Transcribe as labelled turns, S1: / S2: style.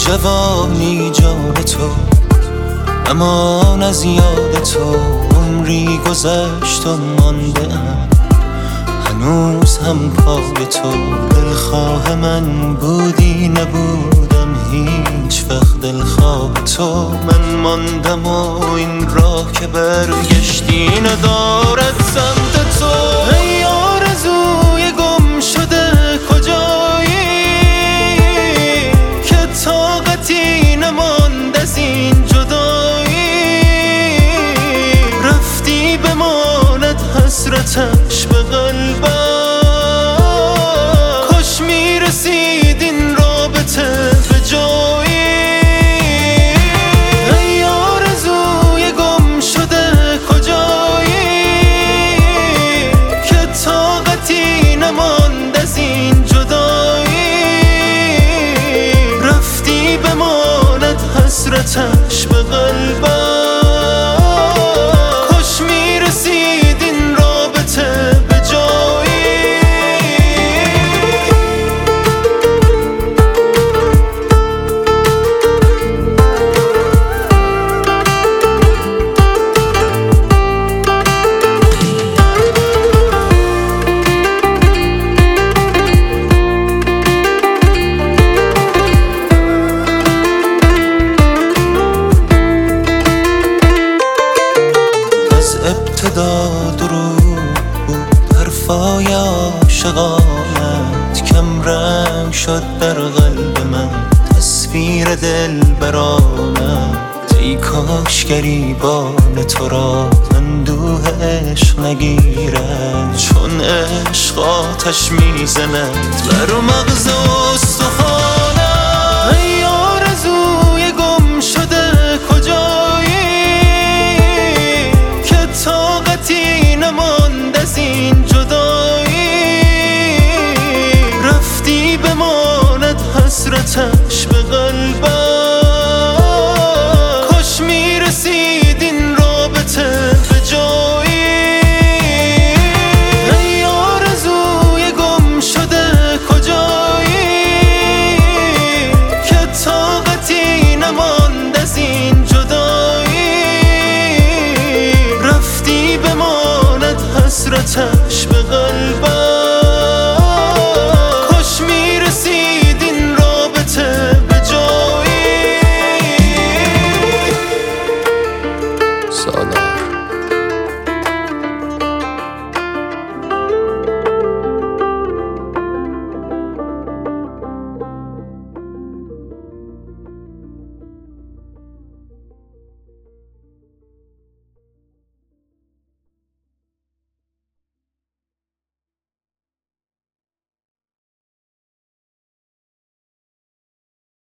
S1: جوانی جان تو امان از یاد تو، عمری گذشت و مانده ام هنوز هم پای تو. دلخواه من بودی نبودم هیچ وقت دلخواه تو. من ماندم و این راه که برگشتی ندارد سمت تو. ای آرزوی گم شده کجایی که طاقتی نماند از این جدایی؟ رفتی بماند حسرتش به قلبم، کاش میرسید این رابطه به جایی. ای آرزوی گم شده کجایی که طاقتی نماند از این جدایی؟ رفتی بماند حسرتش به قلبم، کاش میرسید این رابطه به جایی. ابتدا دروغ بود حرفای عاشقانت، کم رنگ شد در قلب من تصویر دل برانت. ای کاش گریبان تو را اندوه عشق نگیرد، چون عشق آتش میزند بر مغز استخوانم. ای آرزوی گم شده کجایی که طاقتی نماند از این جدایی؟ رفتی بماند حسرتش به قلبم، کاش میرسید این رابطه به جایی. ای آرزوی گم شده کجایی که طاقتی نماند از این جدایی؟ رفتی بماند حسرتش به قلبم،